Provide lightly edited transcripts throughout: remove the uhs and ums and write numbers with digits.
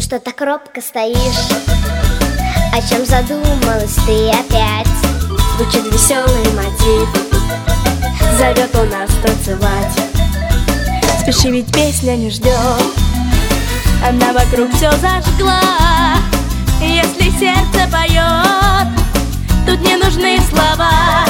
что так робко стоишь? О чем задумалась ты опять? Звучит веселый мотив, зовет он нас танцевать. Спеши, ведь песня не ждет, она вокруг все зажгла. Если сердце поет, тут не нужны слова.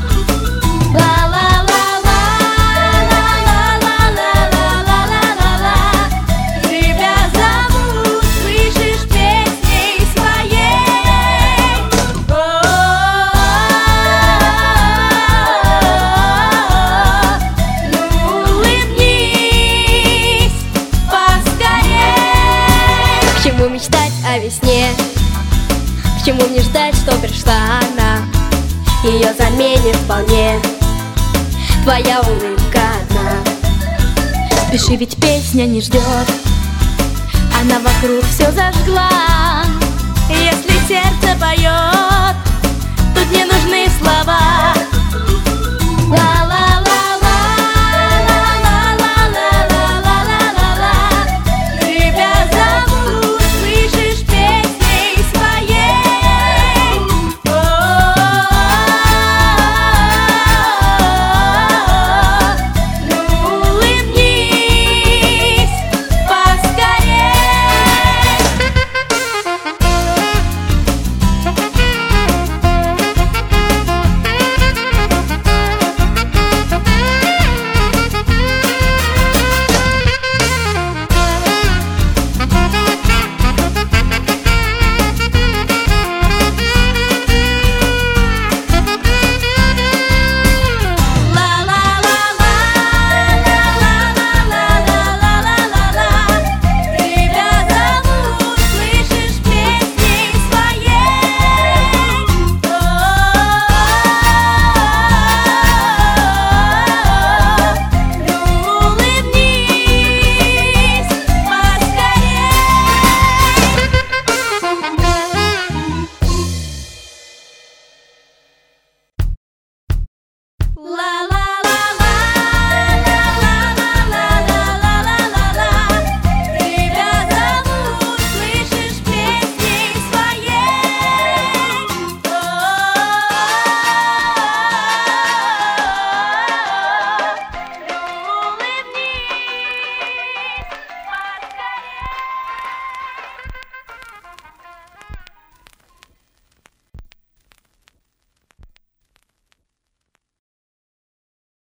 К чему мечтать о весне? К чему не ждать, что пришла она? Ее заменит вполне твоя улыбка одна. Спеши, ведь песня не ждет, она вокруг все зажгла. Если сердце поет,